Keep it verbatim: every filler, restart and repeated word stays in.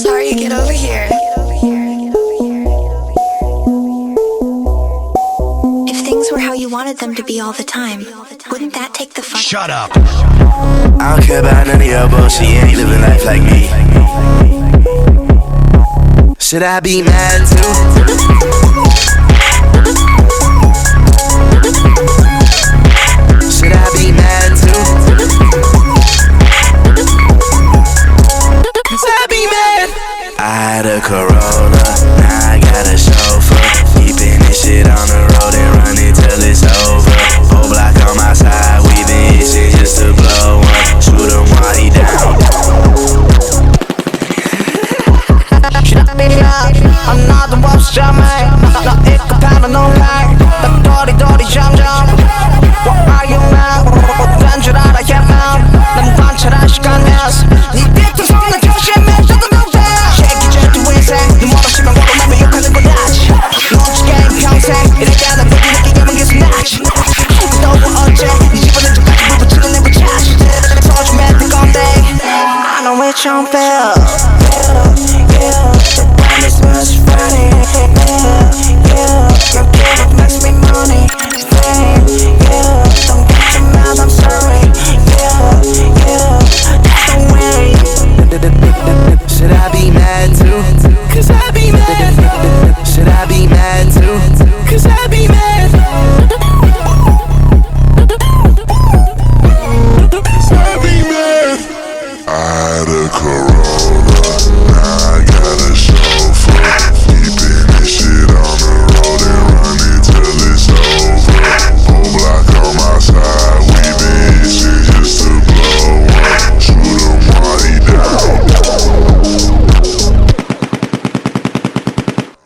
sorry, get over here. If things were how you wanted them to be all the time, wouldn't that take the fun? Shut up. I don't care about none of your bullshit, you ain't living life like me. Should I be mad too? Should I be mad too? Should I be mad? I had a Corolla, now I got a chauffeur. Keeping this shit on the road and running till it's over. Whole block on my side, we been itching just to blow one. Shoot him while he down. Should I be mad? I'm not the boss, jamming. Not if the pattern don't lie. The dirty, dirty jam jam. What are you now? 난 줄 알아, yeah man. 난 관찰할 시간이었어. 네 뒤에 손을 조심해, 저도 너무 쉐기 제트 인생. 눈 멀어지면 걸어나면 욕하는 건 나지. 넌지 게임 평생. 이래야 난 내게 느끼게만 계속 나지. 너무 언제 네 집어낸 적까지 물 붙이는 내부 차지. 소중해 뜬 건데 I know it don't feel. It's much funny, yeah, yeah. Your kid makes me money, fame, yeah. Don't get your mouth, I'm sorry, yeah, yeah. That's the way. Should I be mad too? Cause I be mad. Should I be mad too? Cause I be mad. Cause I be mad. I had a Corolla.